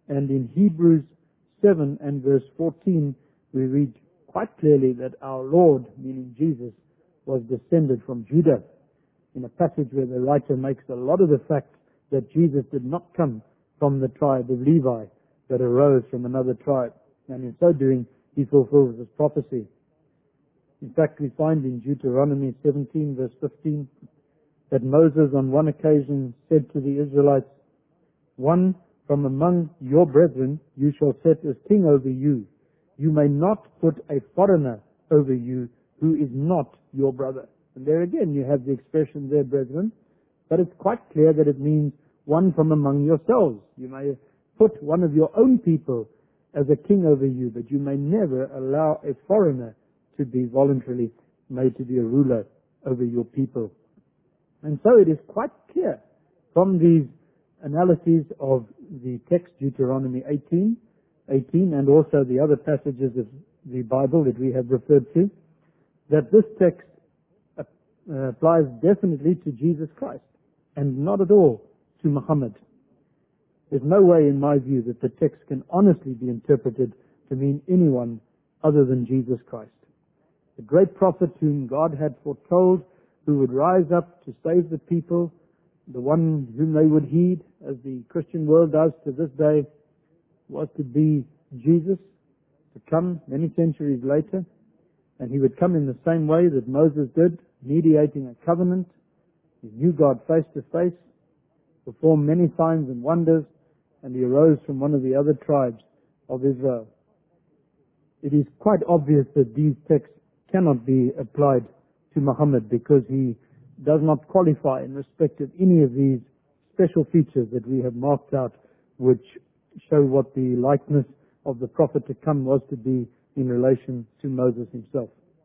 And in Hebrews 7 and verse 14, we read quite clearly that our Lord, meaning Jesus, was descended from Judah, in a passage where the writer makes a lot of the fact that Jesus did not come from the tribe of Levi, but arose from another tribe. And in so doing, he fulfills this prophecy. In fact, we find in Deuteronomy 17 verse 15 that Moses on one occasion said to the Israelites, "One from among your brethren you shall set as king over you. You may not put a foreigner over you who is not your brother." And there again you have the expression there, brethren, but it's quite clear that it means one from among yourselves. You may put one of your own people as a king over you, but you may never allow a foreigner to be voluntarily made to be a ruler over your people. And so it is quite clear from these analyses of the text, Deuteronomy 18, and also the other passages of the Bible that we have referred to, that this text applies definitely to Jesus Christ and not at all to Muhammad. There's no way, in my view, that the text can honestly be interpreted to mean anyone other than Jesus Christ, the great prophet whom God had foretold, who would rise up to save the people, the one whom they would heed, as the Christian world does to this day, was to be Jesus, to come many centuries later, and he would come in the same way that Moses did, mediating a covenant. He knew God face to face, performed many signs and wonders, and he arose from one of the other tribes of Israel. It is quite obvious that these texts cannot be applied to Muhammad because he does not qualify in respect of any of these special features that we have marked out, which show what the likeness of the prophet to come was to be in relation to Moses himself.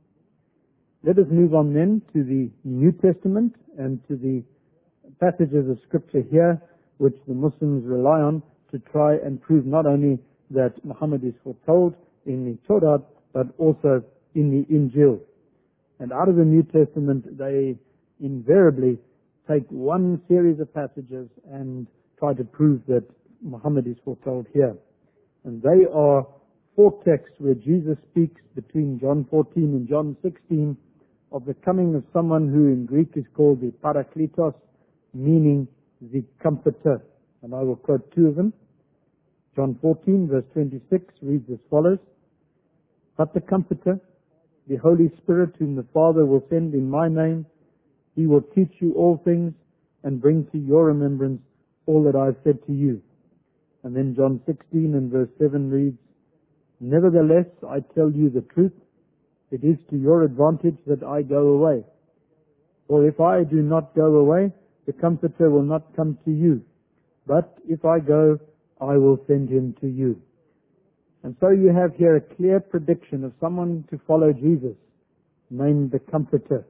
Let us move on then to the New Testament and to the passages of Scripture here which the Muslims rely on to try and prove not only that Muhammad is foretold in the Torah, but also in the Injil. And out of the New Testament, they invariably take one series of passages and try to prove that Muhammad is foretold here. And they are 4 texts where Jesus speaks between John 14 and John 16 of the coming of someone who in Greek is called the Parakletos, meaning the Comforter. And I will quote 2 of them. John 14 verse 26 reads as follows, "But the Comforter, the Holy Spirit, whom the Father will send in my name, he will teach you all things and bring to your remembrance all that I have said to you." And then John 16 and verse 7 reads, "Nevertheless, I tell you the truth. It is to your advantage that I go away. For if I do not go away, the Comforter will not come to you. But if I go, I will send him to you." And so you have here a clear prediction of someone to follow Jesus, named the Comforter.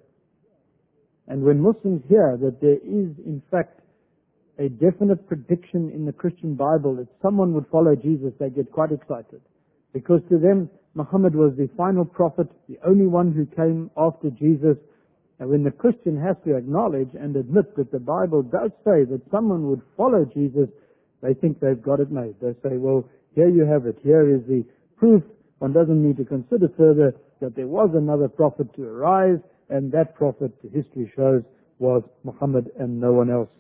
And when Muslims hear that there is, in fact, a definite prediction in the Christian Bible that someone would follow Jesus, they get quite excited. Because to them, Muhammad was the final prophet, the only one who came after Jesus. And when the Christian has to acknowledge and admit that the Bible does say that someone would follow Jesus, they think they've got it made. They say, well, here you have it. Here is the proof. One doesn't need to consider further that there was another prophet to arise, and that prophet, history shows, was Muhammad and no one else.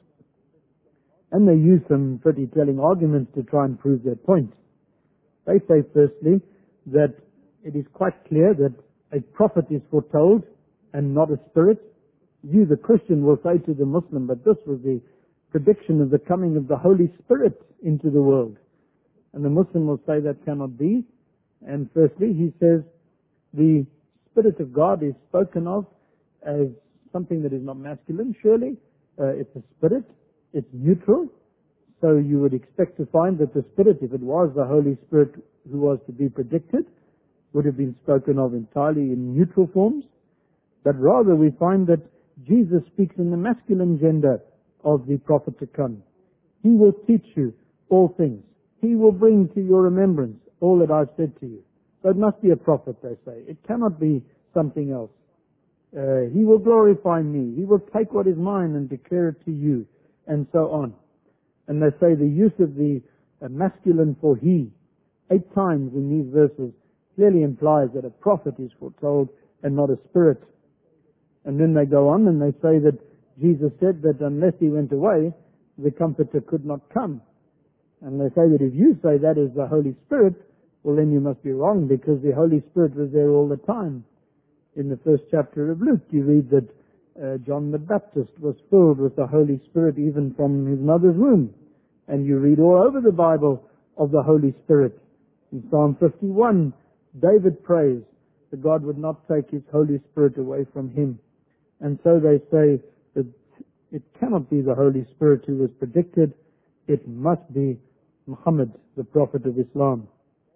And they use some pretty telling arguments to try and prove their point. They say, firstly, that it is quite clear that a prophet is foretold and not a spirit. You, the Christian, will say to the Muslim, but this was the prediction of the coming of the Holy Spirit into the world. And the Muslim will say that cannot be. And firstly, he says the Spirit of God is spoken of as something that is not masculine, surely. It's a spirit. It's neutral. So you would expect to find that the Spirit, if it was the Holy Spirit who was to be predicted, would have been spoken of entirely in neutral forms. But rather we find that Jesus speaks in the masculine gender of the prophet to come. He will teach you all things. He will bring to your remembrance all that I've said to you. So it must be a prophet, they say. It cannot be something else. He will glorify me. He will take what is mine and declare it to you, and so on. And they say the use of the masculine for he 8 times in these verses clearly implies that a prophet is foretold and not a spirit. And then they go on and they say that Jesus said that unless he went away, the Comforter could not come. And they say that if you say that is the Holy Spirit, well then you must be wrong, because the Holy Spirit was there all the time. In the first chapter of Luke, you read that John the Baptist was filled with the Holy Spirit even from his mother's womb. And you read all over the Bible of the Holy Spirit. In Psalm 51, David prays that God would not take his Holy Spirit away from him. And so they say that it cannot be the Holy Spirit who was predicted. It must be Muhammad, the Prophet of Islam.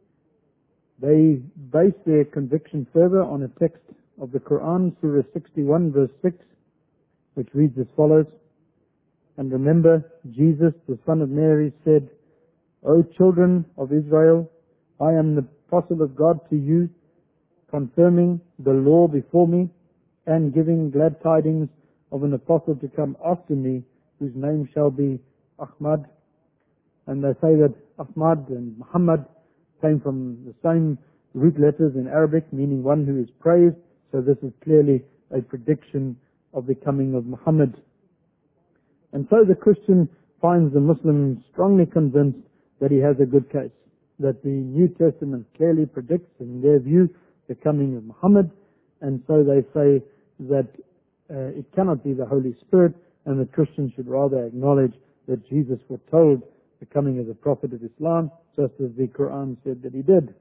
They base their conviction further on a text of the Quran, Surah 61, verse 6, which reads as follows: "And remember, Jesus, the son of Mary, said, O children of Israel, I am the apostle of God to you, confirming the law before me, and giving glad tidings of an apostle to come after me, whose name shall be Ahmad." And they say that Ahmad and Muhammad came from the same root letters in Arabic, meaning one who is praised. So this is clearly a prediction of the coming of Muhammad. And so the Christian finds the Muslim strongly convinced that he has a good case, that the New Testament clearly predicts, in their view, the coming of Muhammad. And so they say that it cannot be the Holy Spirit, and the Christian should rather acknowledge that Jesus foretold the coming of the Prophet of Islam, just as the Quran said that he did.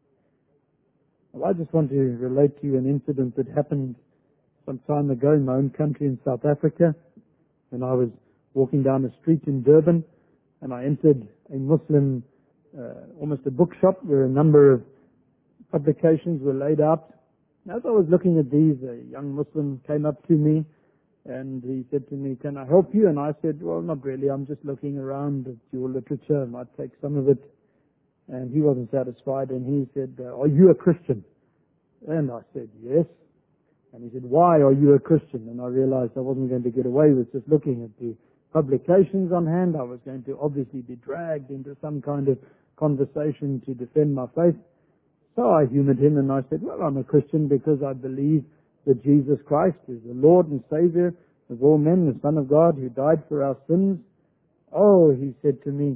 Well, I just want to relate to you an incident that happened some time ago in my own country in South Africa, when I was walking down a street in Durban, and I entered a Muslim, almost a bookshop, where a number of publications were laid out. As I was looking at these, a young Muslim came up to me and he said to me, "Can I help you?" And I said, "Well, not really. I'm just looking around at your literature. I might take some of it." And he wasn't satisfied, and he said, "Are you a Christian?" And I said, "Yes." And he said, "Why are you a Christian?" And I realized I wasn't going to get away with just looking at the publications on hand. I was going to obviously be dragged into some kind of conversation to defend my faith. So I humored him and I said, "Well, I'm a Christian because I believe that Jesus Christ is the Lord and Savior of all men, the Son of God who died for our sins." "Oh," he said to me,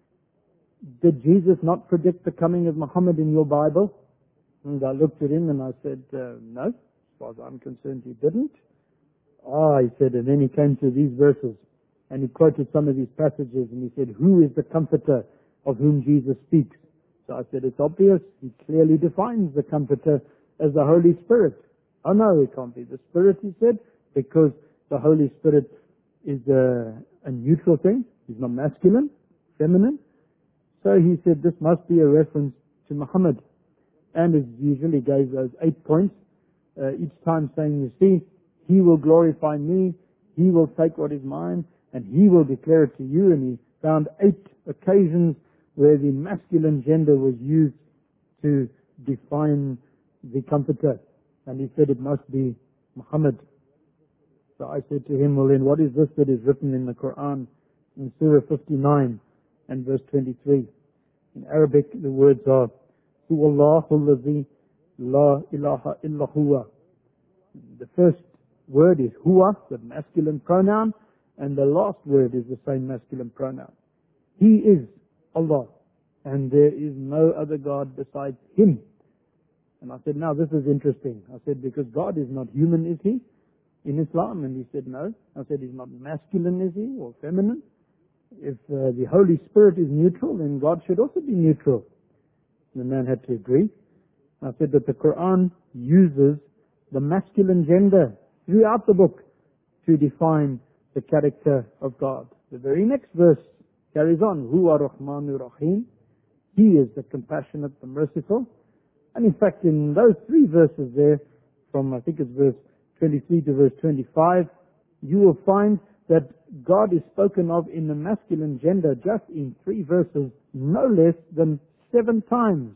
"did Jesus not predict the coming of Muhammad in your Bible?" And I looked at him and I said, "No, as far as I'm concerned, he didn't." "Ah," he said, and then he came to these verses and he quoted some of these passages and he said, "Who is the Comforter of whom Jesus speaks?" So I said, "It's obvious. He clearly defines the Comforter as the Holy Spirit." "Oh no, it can't be the Spirit," he said, "because the Holy Spirit is a neutral thing. He's not masculine, feminine." So he said this must be a reference to Muhammad. And as usual, he gave those 8 points, each time saying, "You see, he will glorify me, he will take what is mine, and he will declare it to you." And he found 8 occasions where the masculine gender was used to define the Comforter. And he said it must be Muhammad. So I said to him, "Well then, what is this that is written in the Quran in Surah 59 and verse 23? In Arabic, the words are, "Huwallahu alladhi la ilaha illa huwa." The first word is huwa, the masculine pronoun, and the last word is the same masculine pronoun. He is Allah, and there is no other God besides Him. And I said, "Now this is interesting." I said, "Because God is not human, is He, in Islam?" And he said, "No." I said, "He's not masculine, is He, or feminine? If the Holy Spirit is neutral, then God should also be neutral." And the man had to agree. I said that the Quran uses the masculine gender throughout the book to define the character of God. The very next verse carries on, "Huwa Rahmanur Rahim." He is the compassionate, the merciful. And in fact, in those 3 verses there, from I think it's verse 23 to verse 25, you will find that God is spoken of in the masculine gender just in 3 verses, no less than 7 times.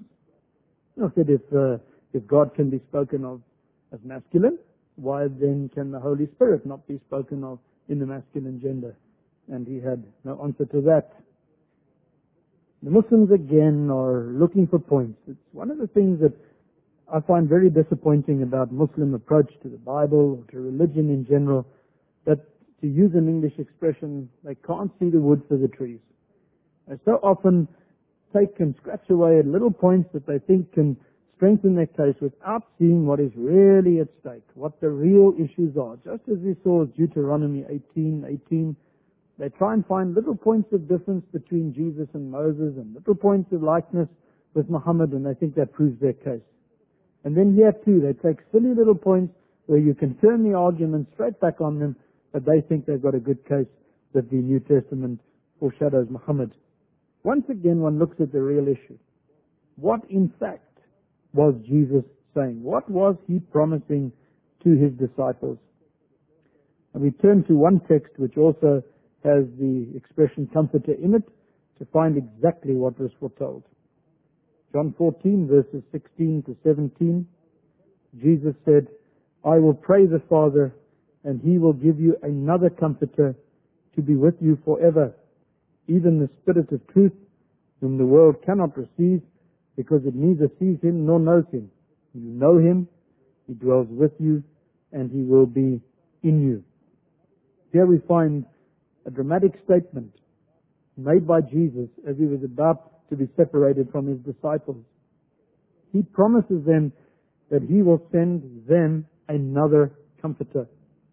I said, if God can be spoken of as masculine, why then can the Holy Spirit not be spoken of in the masculine gender? And he had no answer to that. The Muslims again are looking for points. It's one of the things that I find very disappointing about Muslim approach to the Bible or to religion in general, that, to use an English expression, they can't see the wood for the trees. They so often take and scratch away at little points that they think can strengthen their case without seeing what is really at stake, what the real issues are. Just as we saw with Deuteronomy 18:18, they try and find little points of difference between Jesus and Moses and little points of likeness with Muhammad, and they think that proves their case. And then here too, they take silly little points where you can turn the argument straight back on them, but they think they've got a good case that the New Testament foreshadows Muhammad. Once again, one looks at the real issue. What in fact was Jesus saying? What was he promising to his disciples? And we turn to one text which also has the expression comforter in it to find exactly what was foretold. John 14 verses 16 to 17, Jesus said, "I will pray the Father, and he will give you another comforter to be with you forever, even the Spirit of truth, whom the world cannot receive, because it neither sees him nor knows him. You know him, he dwells with you, and he will be in you." Here we find a dramatic statement made by Jesus as he was about to be separated from his disciples. He promises them that he will send them another comforter.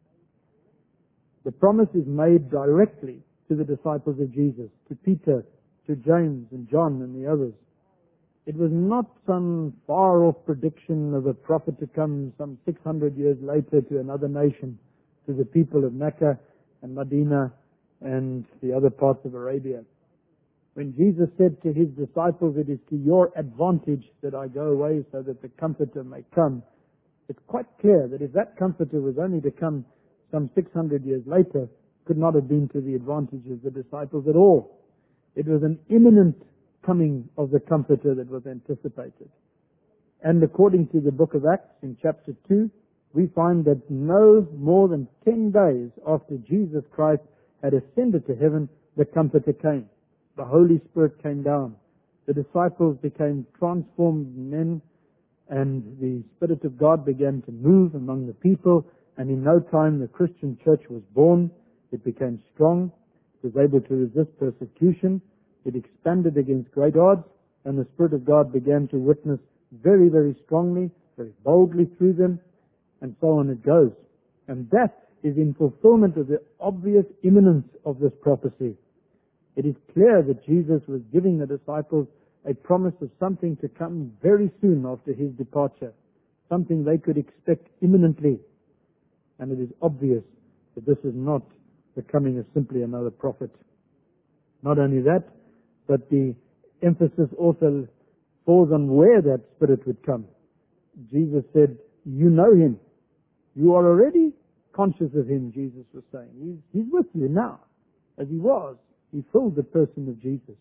The promise is made directly to the disciples of Jesus, to Peter, to James and John and the others. It was not some far-off prediction of a prophet to come some 600 years later to another nation, to the people of Mecca and Medina and the other parts of Arabia. When Jesus said to his disciples, "It is to your advantage that I go away so that the Comforter may come," it's quite clear that if that Comforter was only to come some 600 years later, could not have been to the advantage of the disciples at all. It was an imminent coming of the Comforter that was anticipated. And according to the book of Acts in chapter 2, we find that no more than 10 days after Jesus Christ had ascended to heaven, the Comforter came. The Holy Spirit came down. The disciples became transformed men, and the Spirit of God began to move among the people, and in no time the Christian church was born. It became strong. It was able to resist persecution. It expanded against great odds, and the Spirit of God began to witness very, very strongly, very boldly through them, and so on it goes. And that is in fulfillment of the obvious imminence of this prophecy. It is clear that Jesus was giving the disciples a promise of something to come very soon after his departure, something they could expect imminently. And it is obvious that this is not the coming of simply another prophet. Not only that, but the emphasis also falls on where that Spirit would come. Jesus said, "You know him. You are already conscious of him," Jesus was saying. He's with you now, as he was. He filled the person of Jesus.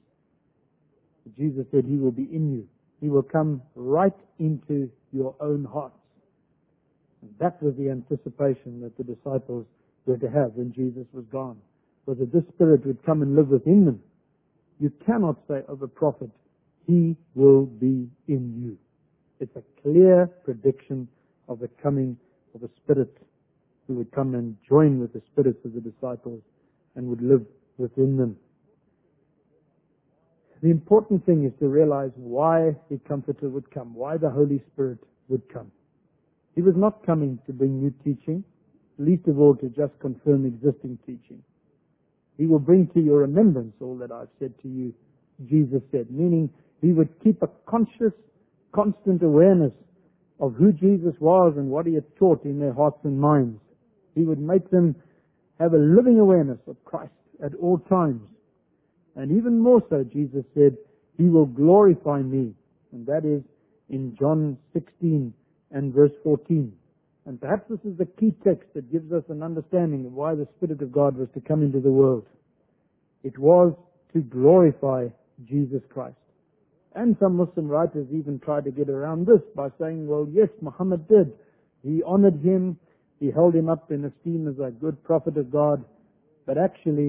Jesus said he will be in you. He will come right into your own hearts. And that was the anticipation that the disciples were to have when Jesus was gone, was that this Spirit would come and live within them. You cannot say of a prophet, "He will be in you." It's a clear prediction of the coming of a Spirit who would come and join with the spirits of the disciples and would live within them. The important thing is to realize why the Comforter would come, why the Holy Spirit would come. He was not coming to bring new teaching, least of all to just confirm existing teaching. He will bring to your remembrance all that I've said to you, Jesus said, meaning he would keep a conscious, constant awareness of who Jesus was and what he had taught in their hearts and minds. He would make them have a living awareness of Christ at all times. And even more so, Jesus said, he will glorify me. And that is in John 16 and verse 14. And perhaps this is the key text that gives us an understanding of why the Spirit of God was to come into the world. It was to glorify Jesus Christ. And some Muslim writers even tried to get around this by saying, well, yes, Muhammad did. He honored him. He held him up in esteem as a good prophet of God. But actually,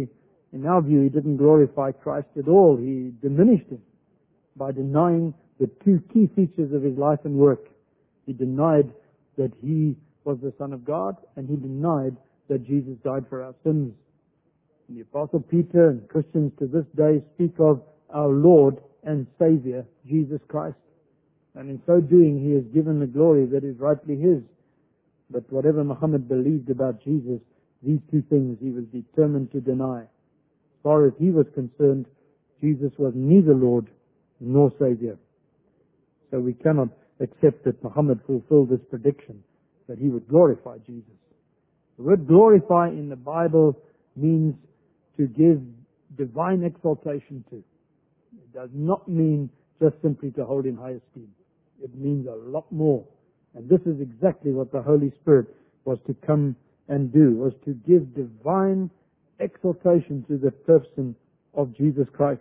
In our view, he didn't glorify Christ at all. He diminished him by denying the two key features of his life and work. He denied that he was the Son of God, and he denied that Jesus died for our sins. And the Apostle Peter and Christians to this day speak of our Lord and Savior, Jesus Christ. And in so doing, he has given the glory that is rightly his. But whatever Muhammad believed about Jesus, these two things he was determined to deny. As far as he was concerned, Jesus was neither Lord nor Savior. So we cannot accept that Muhammad fulfilled this prediction, that he would glorify Jesus. The word glorify in the Bible means to give divine exaltation to. It does not mean just simply to hold in high esteem. It means a lot more. And this is exactly what the Holy Spirit was to come and do, was to give divine exaltation to the person of Jesus Christ.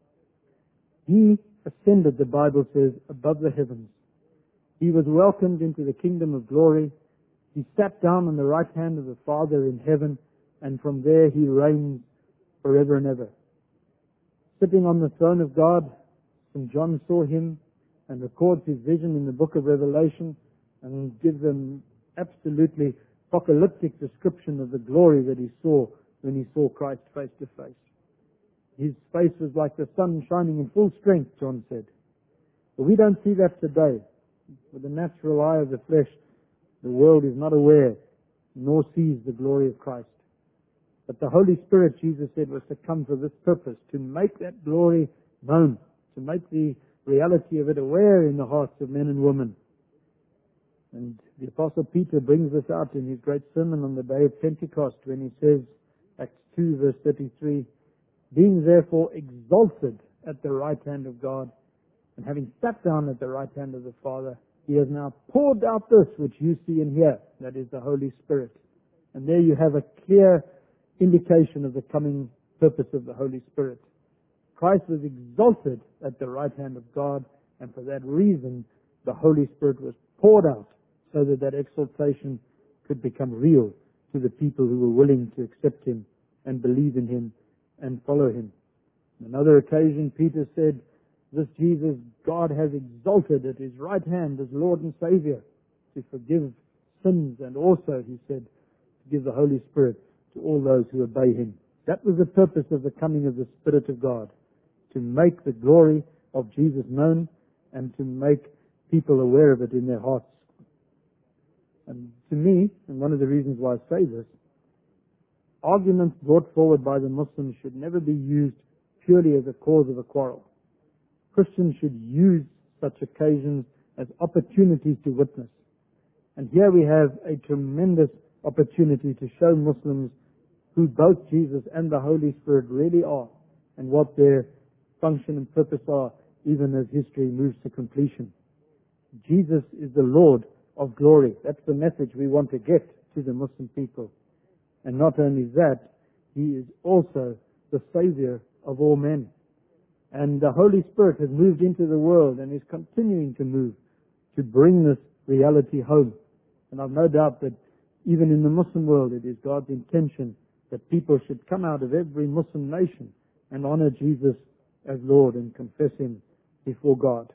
He ascended, the Bible says, above the heavens. He was welcomed into the kingdom of glory. He sat down on the right hand of the Father in heaven, and from there he reigns forever and ever. Sitting on the throne of God, St. John saw him and records his vision in the book of Revelation and gives an absolutely apocalyptic description of the glory that he saw when he saw Christ face to face. His face was like the sun shining in full strength, John said. But we don't see that today. With the natural eye of the flesh, the world is not aware nor sees the glory of Christ. But the Holy Spirit, Jesus said, was to come for this purpose, to make that glory known, to make the reality of it aware in the hearts of men and women. And the Apostle Peter brings this out in his great sermon on the day of Pentecost when he says, Acts 2 verse 33, being therefore exalted at the right hand of God, and having sat down at the right hand of the Father, he has now poured out this which you see and hear, that is the Holy Spirit. And there you have a clear indication of the coming purpose of the Holy Spirit. Christ was exalted at the right hand of God, and for that reason the Holy Spirit was poured out so that that exaltation could become real to the people who were willing to accept him and believe in him and follow him. On another occasion, Peter said, this Jesus God has exalted at his right hand as Lord and Savior to forgive sins, and also, he said, to give the Holy Spirit to all those who obey him. That was the purpose of the coming of the Spirit of God, to make the glory of Jesus known and to make people aware of it in their hearts. And to me, and one of the reasons why I say this, arguments brought forward by the Muslims should never be used purely as a cause of a quarrel. Christians should use such occasions as opportunities to witness. And here we have a tremendous opportunity to show Muslims who both Jesus and the Holy Spirit really are and what their function and purpose are, even as history moves to completion. Jesus is the Lord of glory. That's the message we want to get to the Muslim people. And not only that, he is also the Savior of all men. And the Holy Spirit has moved into the world and is continuing to move to bring this reality home. And I've no doubt that even in the Muslim world, it is God's intention that people should come out of every Muslim nation and honor Jesus as Lord and confess him before God.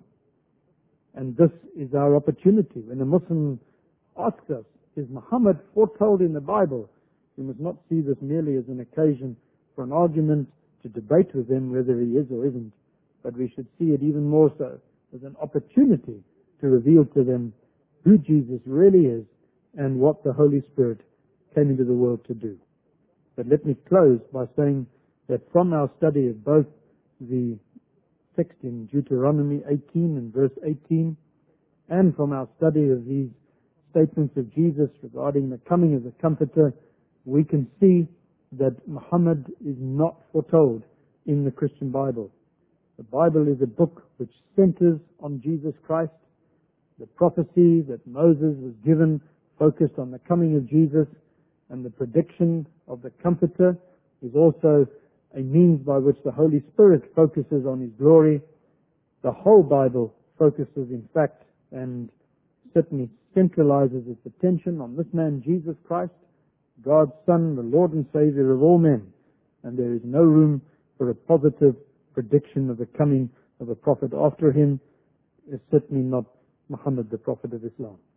And this is our opportunity. When a Muslim asks us, is Muhammad foretold in the Bible? We must not see this merely as an occasion for an argument to debate with him whether he is or isn't, but we should see it even more so as an opportunity to reveal to them who Jesus really is and what the Holy Spirit came into the world to do. But let me close by saying that from our study of both the text in Deuteronomy 18 and verse 18, and from our study of these statements of Jesus regarding the coming of the Comforter, we can see that Muhammad is not foretold in the Christian Bible. The Bible is a book which centers on Jesus Christ. The prophecy that Moses was given focused on the coming of Jesus, and the prediction of the Comforter is also a means by which the Holy Spirit focuses on his glory. The whole Bible focuses, in fact, and certainly centralizes its attention on this man, Jesus Christ, God's Son, the Lord and Savior of all men, and there is no room for a positive prediction of the coming of a prophet after him. Is certainly not Muhammad, the Prophet of Islam.